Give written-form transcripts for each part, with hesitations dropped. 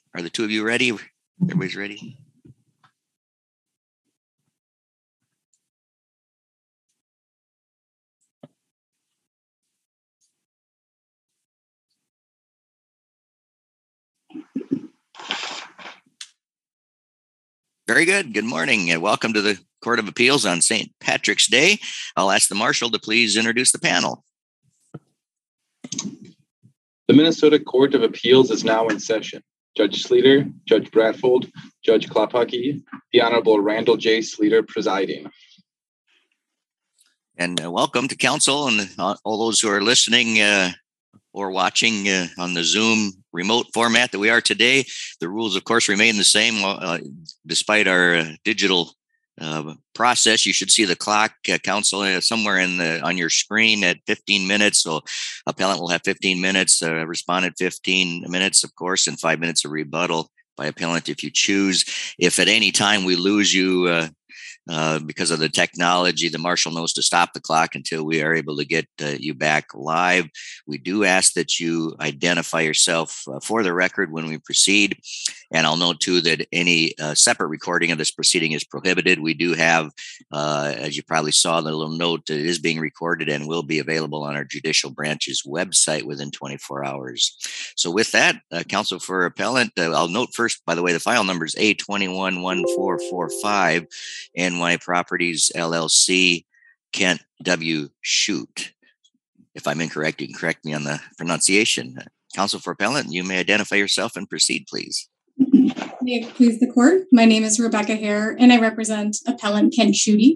Are the two of you ready? Everybody's ready? Very good. Good morning and welcome to the Court of Appeals on St. Patrick's Day. I'll ask the marshal to please introduce the panel. The Minnesota Court of Appeals is now in session. Judge Sleeter, Judge Bradfold, Judge Klopucki, the Honorable Randall J. Sleeter presiding. And welcome to counsel and all those who are listening or watching on the Zoom remote format that we are today. The rules, of course, remain the same despite our digital process. You should see the clock, counsel, somewhere on your screen at 15 minutes. So appellant will have 15 minutes, respondent 15 minutes, of course, and 5 minutes of rebuttal by appellant if you choose. If at any time we lose you because of the technology, the marshal knows to stop the clock until we are able to get you back live. We do ask that you identify yourself for the record when we proceed. And I'll note too that any separate recording of this proceeding is prohibited. We do have, as you probably saw, the little note that it is being recorded and will be available on our judicial branch's website within 24 hours. So with that, counsel for appellant, I'll note first, by the way, the file number is A211445, NY Properties LLC, Kent W. Shute. If I'm incorrect, you can correct me on the pronunciation. Counsel for appellant, you may identify yourself and proceed, please. May it please the court. My name is Rebecca Hare, and I represent appellant Kent Shute.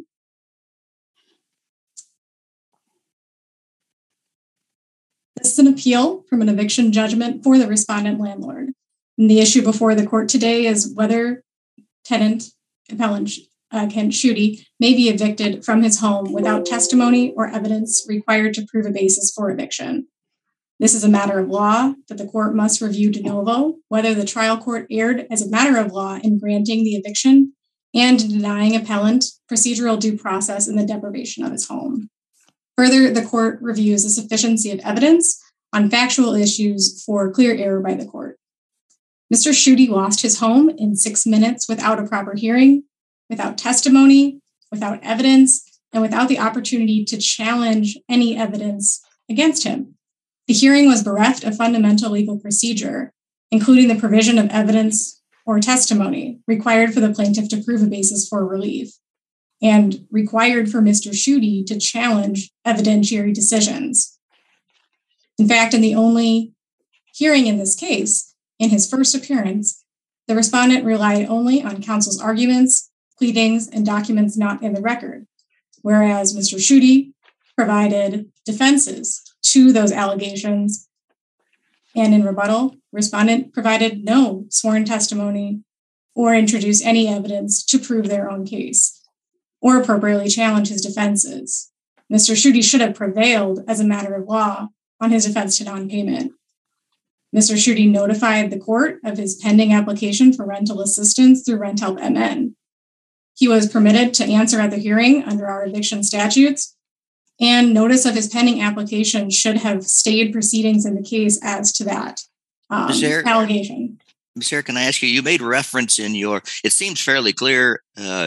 This is an appeal from an eviction judgment for the respondent landlord. And the issue before the court today is whether tenant appellant Kent Shute may be evicted from his home without testimony or evidence required to prove a basis for eviction. This is a matter of law that the court must review de novo, whether the trial court erred as a matter of law in granting the eviction and denying appellant procedural due process in the deprivation of his home. Further, the court reviews the sufficiency of evidence on factual issues for clear error by the court. Mr. Shute lost his home in 6 minutes without a proper hearing, without testimony, without evidence, and without the opportunity to challenge any evidence against him. The hearing was bereft of fundamental legal procedure, including the provision of evidence or testimony required for the plaintiff to prove a basis for relief, and required for Mr. Shute to challenge evidentiary decisions. In fact, in the only hearing in this case, in his first appearance, the respondent relied only on counsel's arguments, pleadings, and documents not in the record, whereas Mr. Shute provided defenses to those allegations. And in rebuttal, respondent provided no sworn testimony or introduced any evidence to prove their own case or appropriately challenge his defenses. Mr. Shute should have prevailed as a matter of law on his defense to non-payment. Mr. Shute notified the court of his pending application for rental assistance through RentHelp MN. He was permitted to answer at the hearing under our eviction statutes, and notice of his pending application should have stayed proceedings in the case as to that allegation. Ms. Hare, can I ask you, you made reference in it seems fairly clear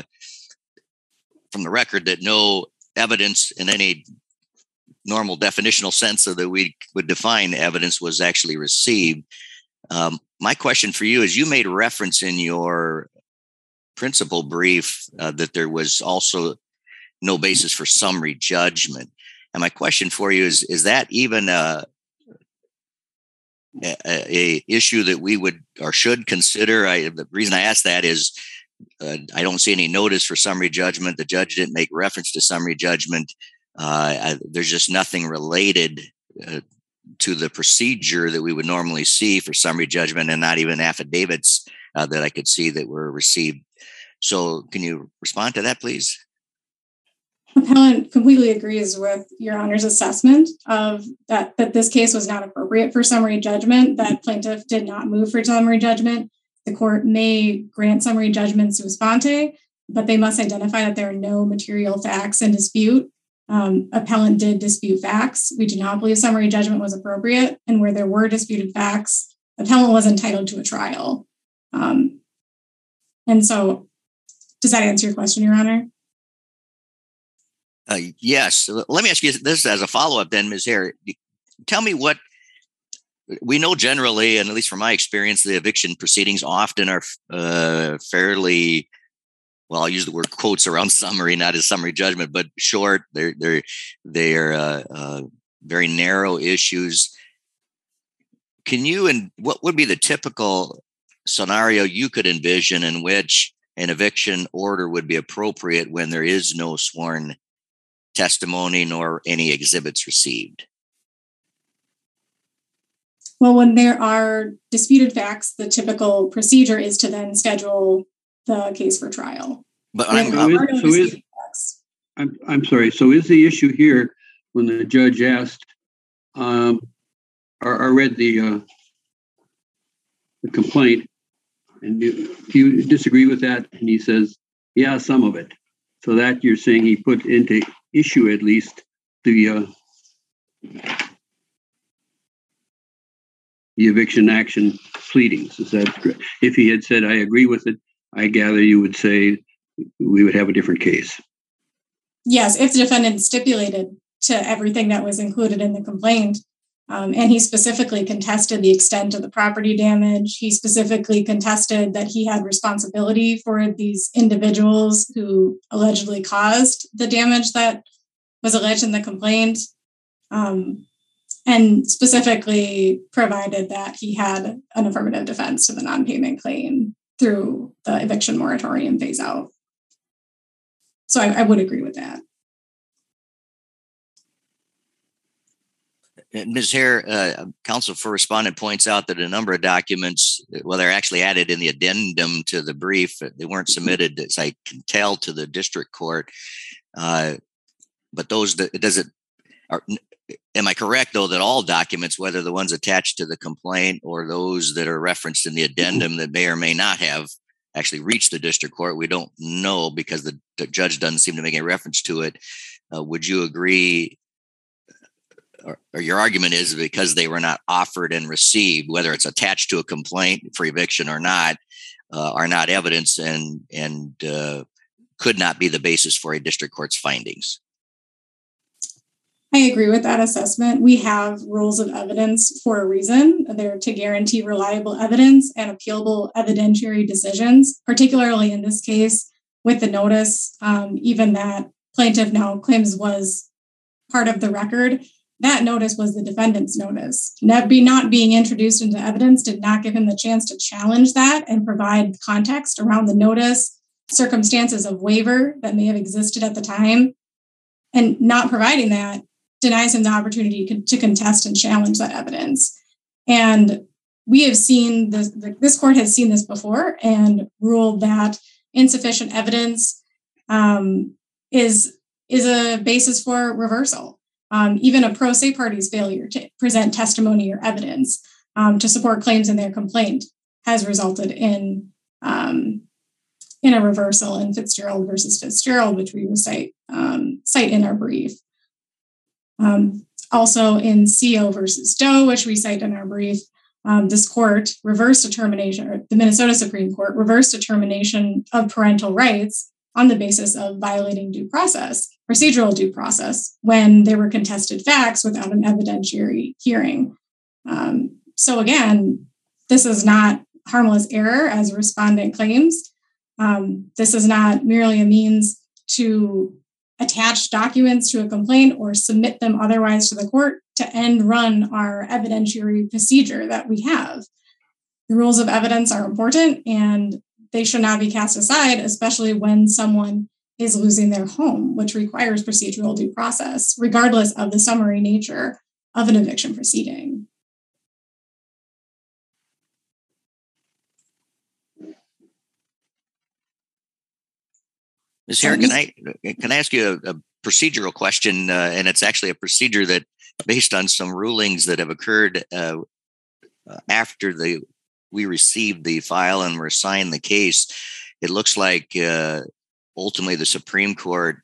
from the record that no evidence in any normal definitional sense so that we would define evidence was actually received. My question for you is, you made reference in your principal brief that there was also no basis for summary judgment. And my question for you is that even a issue that we would or should consider? The reason I ask that is I don't see any notice for summary judgment. The judge didn't make reference to summary judgment. There's just nothing related to the procedure that we would normally see for summary judgment, and not even affidavits that I could see that were received. So can you respond to that, please? Appellant completely agrees with Your Honor's assessment of that this case was not appropriate for summary judgment, that plaintiff did not move for summary judgment. The court may grant summary judgment sua sponte, but they must identify that there are no material facts in dispute. Appellant did dispute facts. We do not believe summary judgment was appropriate, and where there were disputed facts, appellant was entitled to a trial. And so, does that answer your question, Your Honor? Yes. Let me ask you this as a follow-up then, Ms. Hare. Tell me what we know generally, and at least from my experience, the eviction proceedings often are fairly, well, I'll use the word quotes around summary, not as summary judgment, but short. They're very narrow issues. Can you, and what would be the typical scenario you could envision in which an eviction order would be appropriate when there is no sworn testimony nor any exhibits received? Well, when there are disputed facts, the typical procedure is to then schedule the case for trial. But I'm sorry. So is the issue here when the judge asked, I read the complaint, and do you disagree with that? And he says, yeah, some of it. So that you're saying he put into issue at least the eviction action pleadings. Is that correct? If he had said, I agree with it, I gather you would say we would have a different case. Yes, if the defendant stipulated to everything that was included in the complaint, and he specifically contested the extent of the property damage. He specifically contested that he had responsibility for these individuals who allegedly caused the damage that was alleged in the complaint, and specifically provided that he had an affirmative defense to the non-payment claim through the eviction moratorium phase out. So I would agree with that. Ms. Hare, counsel for respondent points out that a number of documents, well, they're actually added in the addendum to the brief. They weren't submitted, as I can tell, to the district court. But those, am I correct, though, that all documents, whether the ones attached to the complaint or those that are referenced in the addendum that may or may not have actually reached the district court, we don't know because the judge doesn't seem to make any reference to it. Would you agree, or your argument is because they were not offered and received, whether it's attached to a complaint for eviction or not, are not evidence and could not be the basis for a district court's findings? I agree with that assessment. We have rules of evidence for a reason. They're to guarantee reliable evidence and appealable evidentiary decisions, particularly in this case with the notice, even that plaintiff now claims was part of the record. That notice was the defendant's notice. Not being introduced into evidence did not give him the chance to challenge that and provide context around the notice, circumstances of waiver that may have existed at the time. And not providing that denies him the opportunity to contest and challenge that evidence. And we have seen this court has seen this before and ruled that insufficient evidence is a basis for reversal. Even a pro se party's failure to present testimony or evidence to support claims in their complaint has resulted in a reversal in Fitzgerald versus Fitzgerald, which we will cite in our brief. Also in CO versus Doe, which we cite in our brief, this court reversed determination, or the Minnesota Supreme Court reversed determination of parental rights on the basis of violating procedural due process, when there were contested facts without an evidentiary hearing. So again, this is not harmless error as respondent claims. This is not merely a means to attach documents to a complaint or submit them otherwise to the court to end run our evidentiary procedure that we have. The rules of evidence are important and they should not be cast aside, especially when someone is losing their home, which requires procedural due process, regardless of the summary nature of an eviction proceeding. Ms. Hare, can I ask you a procedural question? And it's actually a procedure that, based on some rulings that have occurred after we received the file and were assigned the case, it looks like ultimately the Supreme Court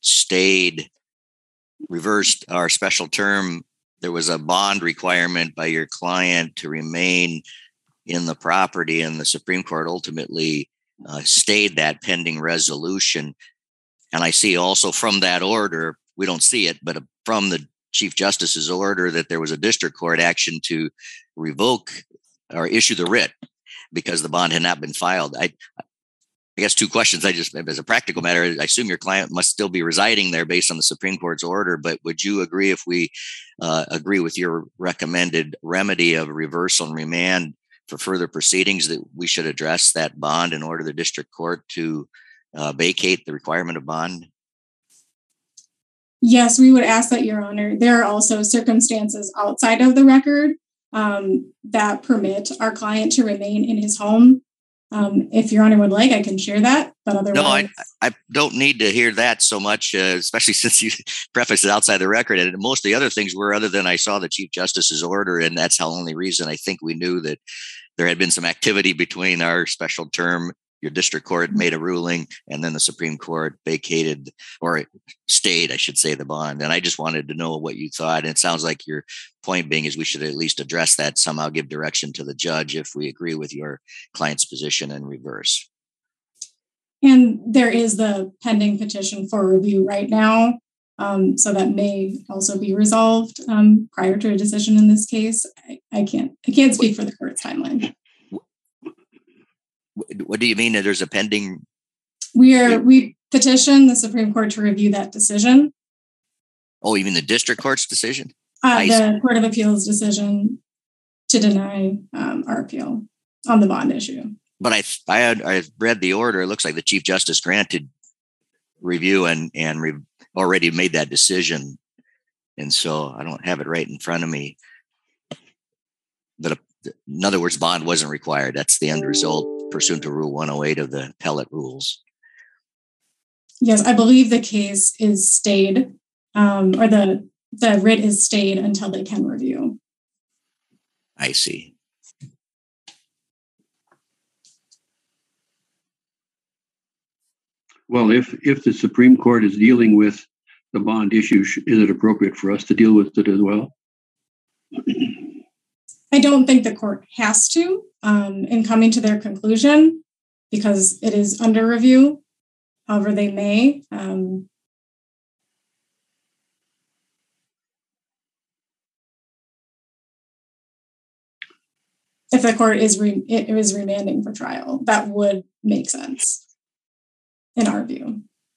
reversed our special term. There was a bond requirement by your client to remain in the property, and the Supreme Court ultimately stayed that pending resolution. And I see also from that order, we don't see it, but from the Chief Justice's order, that there was a district court action to revoke or issue the writ because the bond had not been filed. I guess two questions. As a practical matter, I assume your client must still be residing there based on the Supreme Court's order, but would you agree, if we agree with your recommended remedy of reversal and remand for further proceedings, that we should address that bond and order the district court to vacate the requirement of bond? Yes, we would ask that, Your Honor. There are also circumstances outside of the record that permit our client to remain in his home. If Your Honor would like, I can share that. But otherwise, no, I don't need to hear that so much, especially since you prefaced it outside the record. And most of the other things were other than I saw the Chief Justice's order, and that's the only reason I think we knew that there had been some activity between our special term. Your district court made a ruling, and then the Supreme Court vacated, or stayed, I should say, the bond. And I just wanted to know what you thought. And it sounds like your point being is we should at least address that, somehow give direction to the judge if we agree with your client's position and reverse. And there is the pending petition for review right now. So that may also be resolved prior to a decision in this case. I can't speak for the court's timeline. What do you mean that there's a pending? We petitioned the Supreme Court to review that decision. Oh, you mean the district court's decision? The Court of Appeals decision to deny our appeal on the bond issue. But I read the order. It looks like the Chief Justice granted review and already made that decision. And so I don't have it right in front of me. But in other words, bond wasn't required. That's the end result pursuant to Rule 108 of the appellate rules. Yes, I believe the case is stayed, or the writ is stayed until they can review. I see. Well, if the Supreme Court is dealing with the bond issue, is it appropriate for us to deal with it as well? I don't think the court has to in coming to their conclusion, because it is under review. However, they may. If the court is remanding for trial, that would make sense in our view.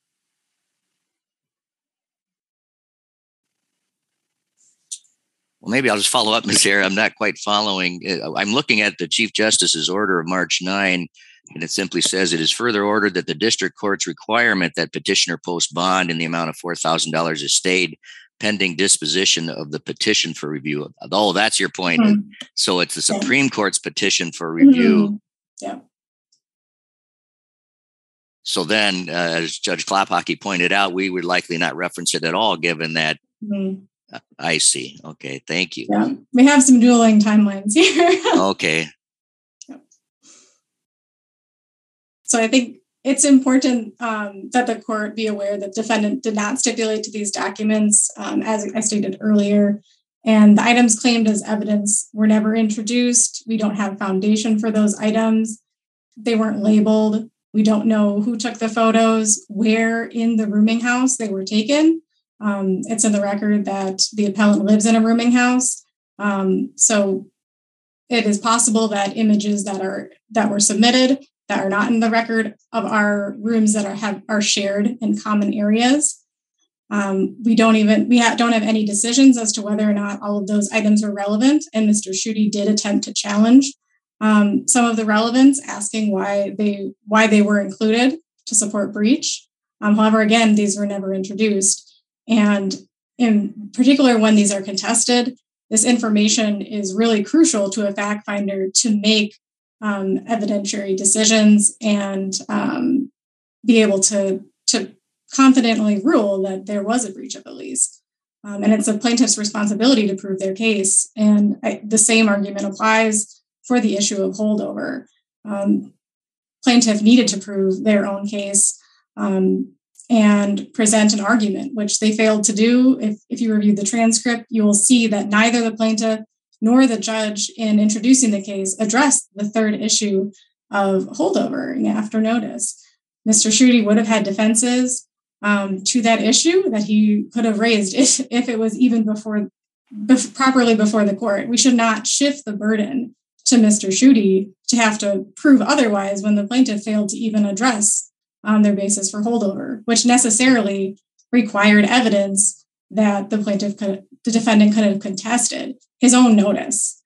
Well, maybe I'll just follow up, Ms. Hare. I'm not quite following. I'm looking at the Chief Justice's order of March 9, and it simply says it is further ordered that the district court's requirement that petitioner post bond in the amount of $4,000 is stayed pending disposition of the petition for review. Oh, that's your point. Mm-hmm. So it's the Supreme Court's petition for review. Mm-hmm. Yeah. So then, as Judge Klophocky pointed out, we would likely not reference it at all, given that. Mm-hmm. I see. Okay. Thank you. Yeah. We have some dueling timelines here. Okay. Yep. So I think it's important that the court be aware that defendant did not stipulate to these documents, as I stated earlier, and the items claimed as evidence were never introduced. We don't have foundation for those items. They weren't labeled. We don't know who took the photos, where in the rooming house they were taken. It's in the record that the appellant lives in a rooming house. So it is possible that images that were submitted that are not in the record of our rooms that are shared in common areas. We don't have any decisions as to whether or not all of those items are relevant. And Mr. Schutte did attempt to challenge some of the relevance, asking why they were included to support breach. However, again, these were never introduced. And in particular, when these are contested, this information is really crucial to a fact finder to make evidentiary decisions and be able to confidently rule that there was a breach of the lease. And it's the plaintiff's responsibility to prove their case. And the same argument applies for the issue of holdover. Plaintiff needed to prove their own case and present an argument, which they failed to do. If you review the transcript, you will see that neither the plaintiff nor the judge in introducing the case addressed the third issue of holdover after notice. Mr. Schuette would have had defenses to that issue that he could have raised if it was even properly before the court. We should not shift the burden to Mr. Schuette to have to prove otherwise when the plaintiff failed to even address their basis for holdover, which necessarily required evidence that the defendant could have contested his own notice.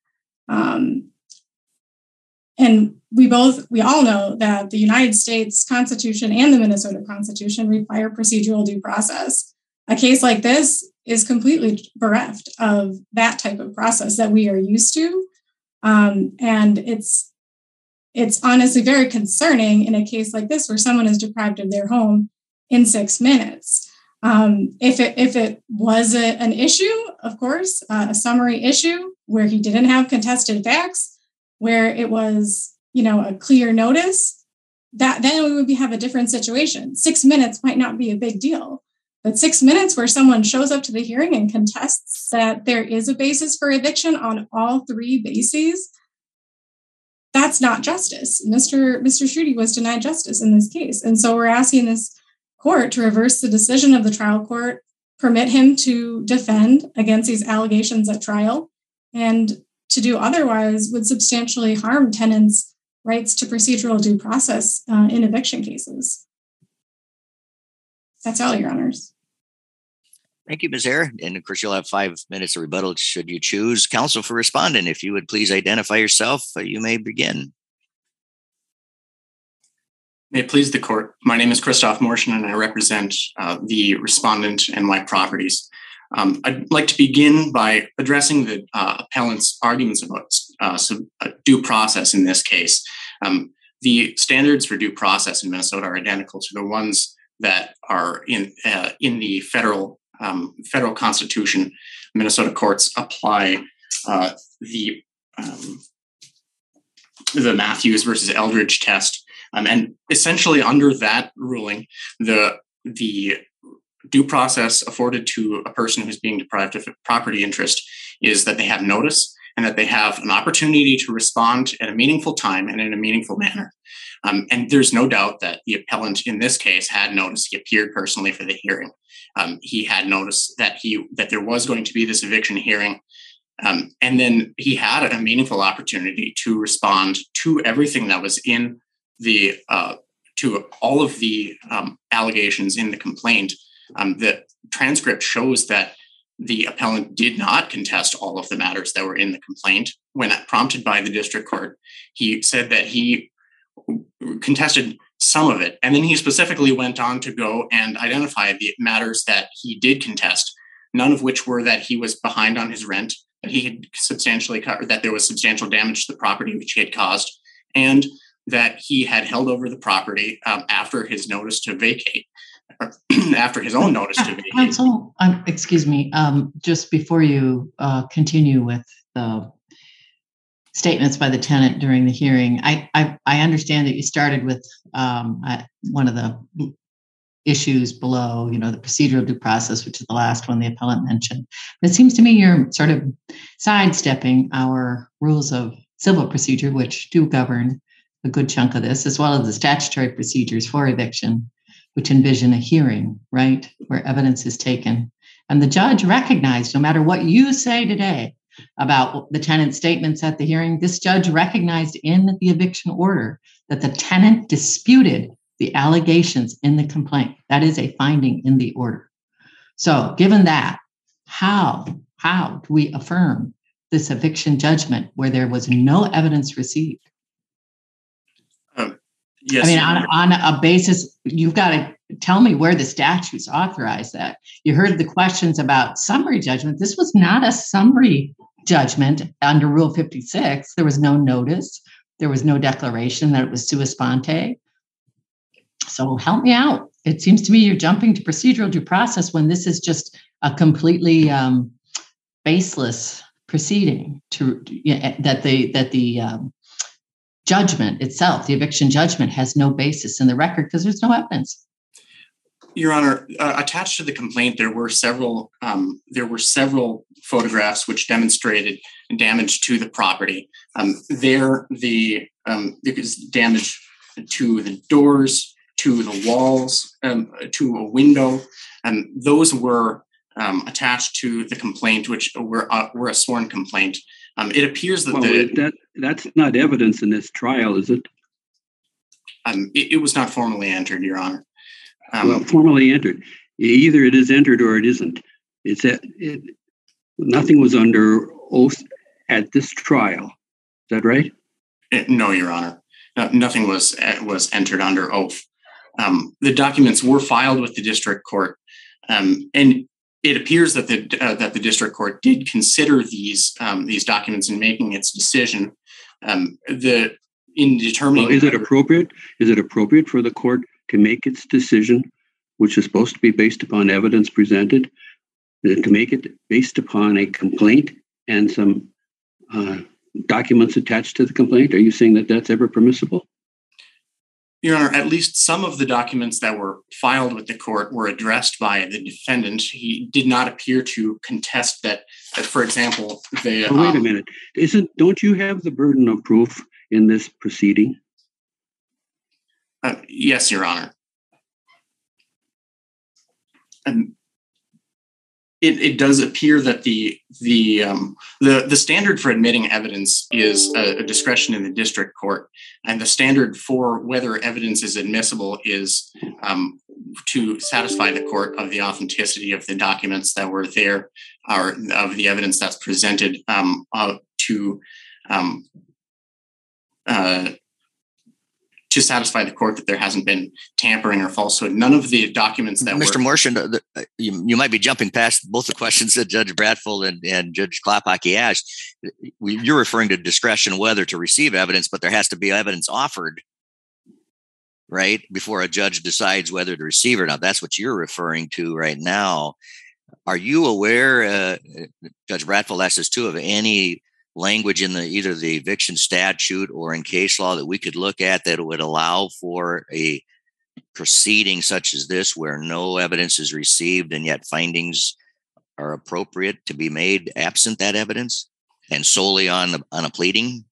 And we all know that the United States Constitution and the Minnesota Constitution require procedural due process. A case like this is completely bereft of that type of process that we are used to. And it's honestly very concerning in a case like this where someone is deprived of their home in 6 minutes. If it was an issue, of course, a summary issue where he didn't have contested facts, where it was, a clear notice, then we would have a different situation. 6 minutes might not be a big deal, but 6 minutes where someone shows up to the hearing and contests that there is a basis for eviction on all three bases, that's not justice. Mr. Schuette was denied justice in this case. And so we're asking this court to reverse the decision of the trial court, permit him to defend against these allegations at trial, and to do otherwise would substantially harm tenants' rights to procedural due process in eviction cases. That's all, Your Honors. Thank you, Ms. Hare. And of course, you'll have 5 minutes of rebuttal should you choose. Counsel for respondent, if you would please identify yourself, you may begin. May it please the court. My name is Christoph Morschen, and I represent the respondent NY Properties. I'd like to begin by addressing the appellant's arguments about due process in this case. The standards for due process in Minnesota are identical to the ones that are in the federal Constitution. Minnesota courts apply the Matthews versus Eldridge test. And essentially under that ruling, the due process afforded to a person who's being deprived of property interest is that they have notice and that they have an opportunity to respond at a meaningful time and in a meaningful manner. And there's no doubt that the appellant in this case had notice. He appeared personally for the hearing. He had noticed that there was going to be this eviction hearing. And then he had a meaningful opportunity to respond to everything that was in to all of the allegations in the complaint. The transcript shows that the appellant did not contest all of the matters that were in the complaint. When prompted by the district court, he said that he contested some of it. And then he specifically went on to go and identify the matters that he did contest, none of which were that he was behind on his rent, that he had substantially covered, that there was substantial damage to the property which he had caused, and that he had held over the property after his notice to vacate, after his own notice to vacate. Counsel, excuse me, just before you continue with the statements by the tenant during the hearing, I understand that you started with one of the issues below, the procedural due process, which is the last one the appellant mentioned. It seems to me you're sort of sidestepping our rules of civil procedure, which do govern a good chunk of this, as well as the statutory procedures for eviction, which envision a hearing, right, where evidence is taken. And the judge recognized, no matter what you say today about the tenant's statements at the hearing, this judge recognized in the eviction order that the tenant disputed the allegations in the complaint. That is a finding in the order. So given that, how do we affirm this eviction judgment where there was no evidence received? Yes. I mean, on a basis, you've got to tell me where the statutes authorize that. You heard the questions about summary judgment. This was not a summary judgment under Rule 56. There was no notice. There was no declaration that it was sua sponte. So help me out. It seems to me you're jumping to procedural due process when this is just a completely baseless proceeding that the judgment itself, the eviction judgment, has no basis in the record because there's no evidence. Your Honor, attached to the complaint, there were several photographs which demonstrated damage to the property. There was damage to the doors, to the walls, to a window, and those were attached to the complaint, which were a sworn complaint. It appears that that's not evidence in this trial, is it? It was not formally entered, Your Honor. Formally entered. Either it is entered or it isn't. Nothing was under oath at this trial. Is that right? No, Your Honor. Nothing was entered under oath. The documents were filed with the district court, and it appears that the district court did consider these documents in making its decision. In determining, is it appropriate? Is it appropriate for the court to make its decision, which is supposed to be based upon evidence presented, to make it based upon a complaint and some documents attached to the complaint? Are you saying that that's ever permissible? Your Honor, at least some of the documents that were filed with the court were addressed by the defendant. He did not appear to contest that, for example, wait a minute. Don't you have the burden of proof in this proceeding? Yes, Your Honor. It does appear that the standard for admitting evidence is a discretion in the district court, and the standard for whether evidence is admissible is to satisfy the court of the authenticity of the documents that were there, or of the evidence that's presented to satisfy the court that there hasn't been tampering or falsehood. None of the documents that Mr. Morshon, you might be jumping past both the questions that Judge Bradfold and Judge Klopacki asked. You're referring to discretion whether to receive evidence, but there has to be evidence offered, right, before a judge decides whether to receive or not. That's what you're referring to right now. Are you aware, Judge Bradfold asked us too, of any language in either the eviction statute or in case law that we could look at that would allow for a proceeding such as this, where no evidence is received and yet findings are appropriate to be made absent that evidence and solely on a pleading?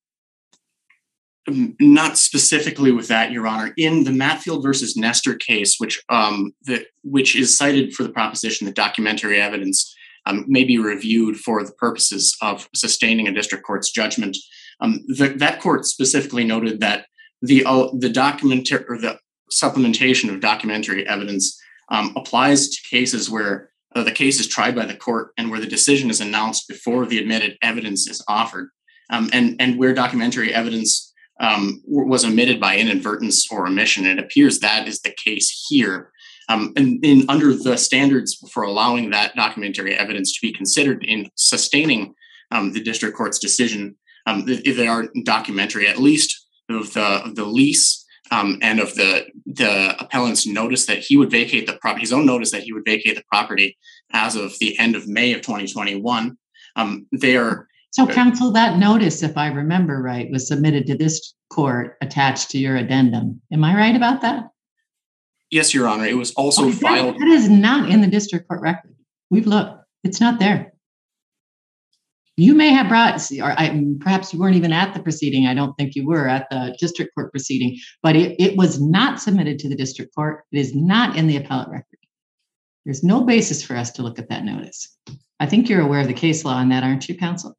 Not specifically with that, Your Honor. In the Matfield versus Nestor case, which is cited for the proposition that documentary evidence may be reviewed for the purposes of sustaining a district court's judgment. That court specifically noted that the documentary or the supplementation of documentary evidence applies to cases where the case is tried by the court and where the decision is announced before the admitted evidence is offered, and where documentary evidence was omitted by inadvertence or omission. It appears that is the case here. And under the standards for allowing that documentary evidence to be considered in sustaining the district court's decision, if they are documentary, at least of the lease and of the appellant's notice that he would vacate the property, his own notice that he would vacate the property as of the end of May of 2021. They are. So, counsel, that notice, if I remember right, was submitted to this court attached to your addendum. Am I right about that? Yes, Your Honor. It was also filed. That is not in the district court record. We've looked. It's not there. You may have brought, or perhaps you weren't even at the proceeding. I don't think you were at the district court proceeding, but it was not submitted to the district court. It is not in the appellate record. There's no basis for us to look at that notice. I think you're aware of the case law on that, aren't you, counsel?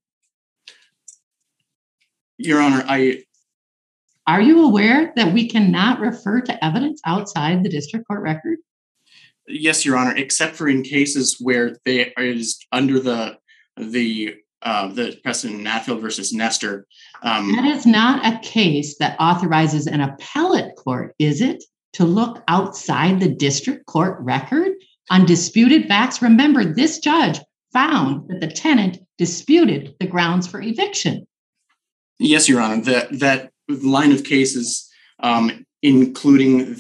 Your Honor, Are you aware that we cannot refer to evidence outside the district court record? Yes, Your Honor, except for in cases where there is under the precedent Matfield versus Nestor. That is not a case that authorizes an appellate court, is it, to look outside the district court record on disputed facts? Remember, this judge found that the tenant disputed the grounds for eviction. Yes, Your Honor, that line of cases, including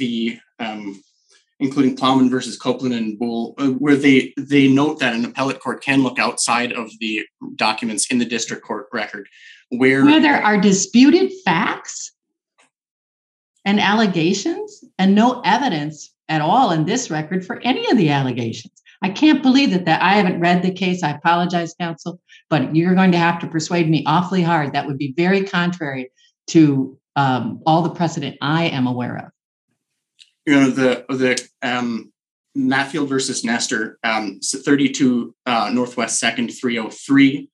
Plowman versus Copeland and Bull, where they note that an appellate court can look outside of the documents in the district court record, where there are disputed facts. and allegations and no evidence at all in this record for any of the allegations. I can't believe that I haven't read the case. I apologize, counsel, but you're going to have to persuade me awfully hard. That would be very contrary to all the precedent I am aware of. You know, the Matfield versus Nestor, 32 Northwest 2nd 303,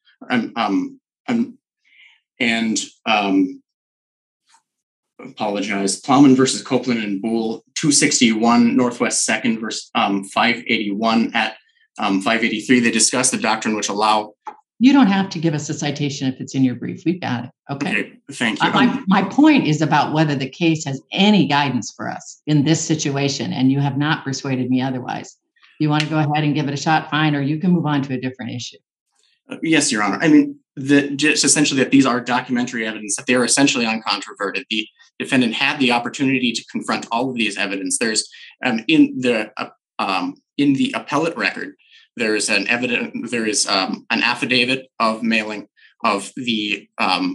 apologize. Plowman versus Copeland and Boole, 261 Northwest 2nd versus 581 at 583. They discuss the doctrine which allow. You don't have to give us a citation if it's in your brief. We've got it. Okay. Thank you. My point is about whether the case has any guidance for us in this situation, and you have not persuaded me otherwise. You want to go ahead and give it a shot, fine, or you can move on to a different issue. Yes, Your Honor. I mean, just essentially that these are documentary evidence, that they are essentially uncontroverted. The defendant had the opportunity to confront all of these evidence. There's in the appellate record, there is an affidavit of mailing of the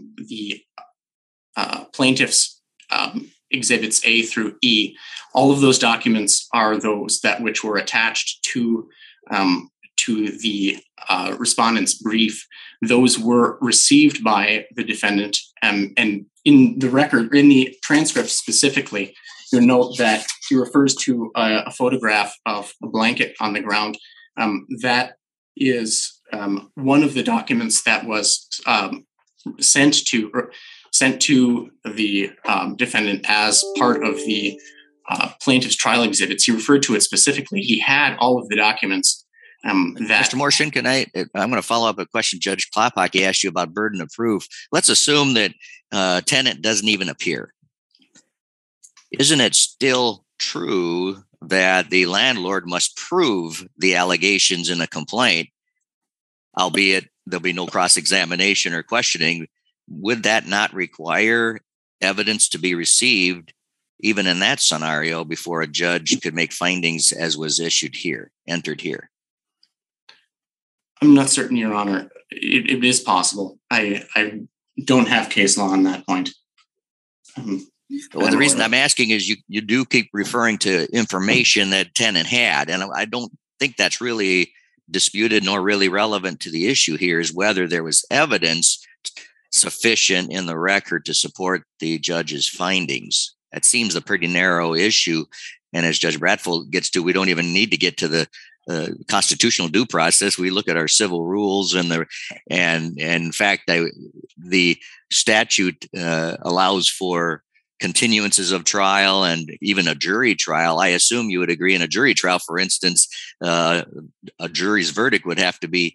plaintiff's exhibits A through E. All of those documents are those which were attached to the respondent's brief. Those were received by the defendant, and in the record, in the transcript specifically, you'll note that he refers to a photograph of a blanket on the ground. That is one of the documents that was sent to the defendant as part of the plaintiff's trial exhibits. He referred to it specifically. He had all of the documents. Mr. Morshin, I'm going to follow up a question Judge Klopaki asked you about burden of proof. Let's assume that tenant doesn't even appear. Isn't it still true that the landlord must prove the allegations in a complaint, albeit there'll be no cross-examination or questioning? Would that not require evidence to be received, even in that scenario, before a judge could make findings as was entered here? I'm not certain, Your Honor. It is possible. I don't have case law on that point. Well, the reason I'm asking is you do keep referring to information that tenant had, and I don't think that's really disputed nor really relevant to the issue here, is whether there was evidence sufficient in the record to support the judge's findings. That seems a pretty narrow issue. And as Judge Bradford gets to, we don't even need to get to the constitutional due process. We look at our civil rules and in fact, the statute allows for continuances of trial and even a jury trial. I assume you would agree in a jury trial, for instance, a jury's verdict would have to be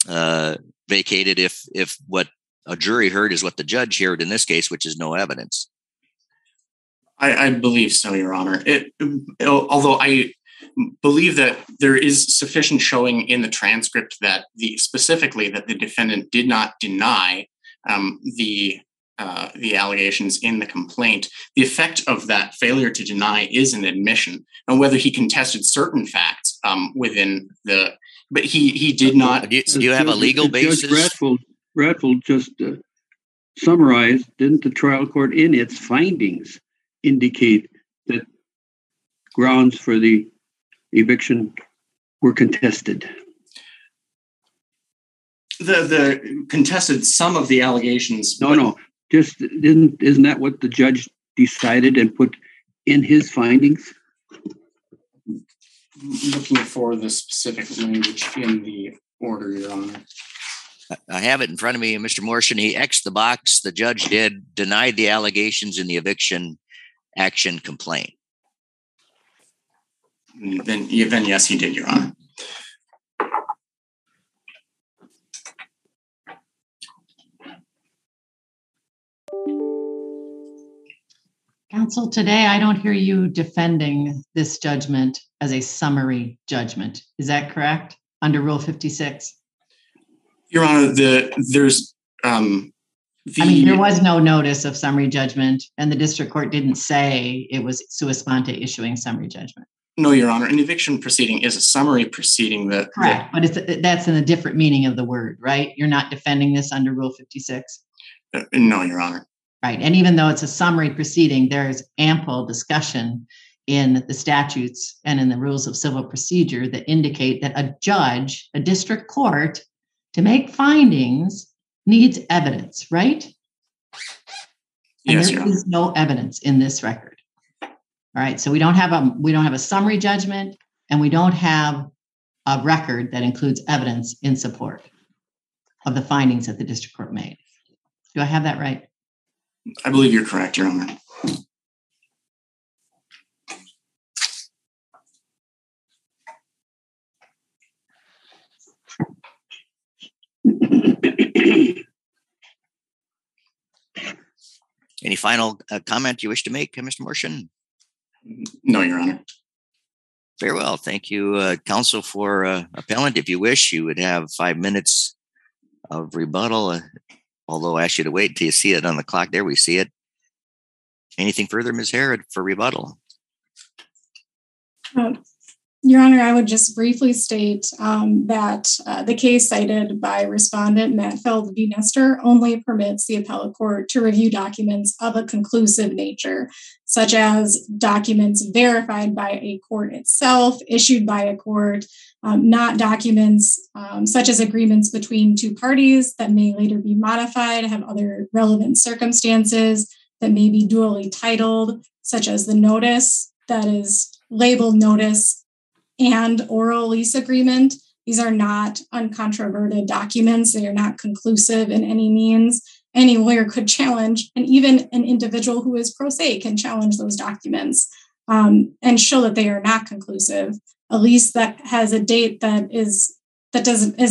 vacated if what a jury heard is what the judge heard in this case, which is no evidence. I believe so, Your Honor. Although I believe that there is sufficient showing in the transcript that specifically that the defendant did not deny the allegations in the complaint. The effect of that failure to deny is an admission, and whether he contested certain facts but he did not. Do you have a legal basis? Judge Bradford just summarized, didn't the trial court in its findings indicate that grounds for the eviction were contested? The contested some of the allegations. No. Just isn't that what the judge decided and put in his findings? Looking for the specific language in the order, Your Honor. I have it in front of me, Mr. Morshin. He X'd the box. The judge denied the allegations in the eviction action complaint. Then yes, he did, Your Honor. Counsel, today I don't hear you defending this judgment as a summary judgment. Is that correct? Under Rule 56? Your Honor, there was no notice of summary judgment, and the district court didn't say it was sua sponte issuing summary judgment. No, Your Honor. An eviction proceeding is a summary proceeding. Correct, but that's in a different meaning of the word, right? You're not defending this under Rule 56? No, Your Honor. Right. And even though it's a summary proceeding, there's ample discussion in the statutes and in the rules of civil procedure that indicate that a judge, a district court, to make findings needs evidence, right? And Yes, there Your is no evidence in this record. All right. So we don't have a summary judgment, and we don't have a record that includes evidence in support of the findings that the district court made. Do I have that right? I believe you're correct, Your Honor. Any final comment you wish to make, Mr. Morshan? No, Your Honor. Very well. Thank you, counsel for appellant. If you wish, you would have 5 minutes of rebuttal, although I ask you to wait until you see it on the clock. There we see it. Anything further, Ms. Harrod, for rebuttal? Your Honor, I would just briefly state that the case cited by respondent Matt Feld v. Nestor only permits the appellate court to review documents of a conclusive nature, such as documents verified by a court itself, issued by a court, not documents such as agreements between two parties that may later be modified, have other relevant circumstances that may be duly titled, such as the notice that is labeled notice and oral lease agreement. These are not uncontroverted documents. They are not conclusive in any means. Any lawyer could challenge, and even an individual who is pro se can challenge those documents and show that they are not conclusive. A lease that has a date that is not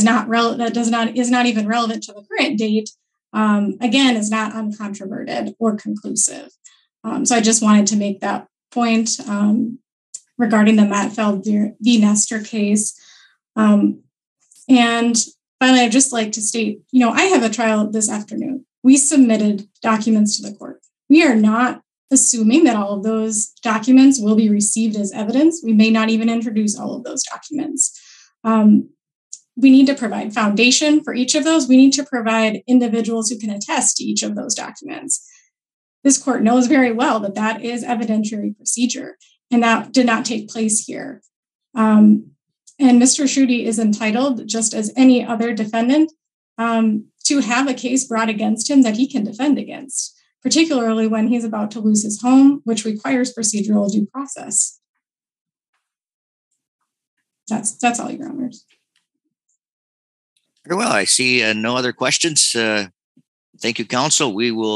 even relevant to the current date, again, is not uncontroverted or conclusive. So I just wanted to make that point regarding the Matt Feld v. Nestor case. And finally, I'd just like to state, I have a trial this afternoon. We submitted documents to the court. We are not assuming that all of those documents will be received as evidence. We may not even introduce all of those documents. We need to provide foundation for each of those. We need to provide individuals who can attest to each of those documents. This court knows very well that that is evidentiary procedure, and that did not take place here. And Mr. Schutte is entitled, just as any other defendant, to have a case brought against him that he can defend against, particularly when he's about to lose his home, which requires procedural due process. That's all, Your Honors. Very well. I see no other questions. Thank you, counsel. We will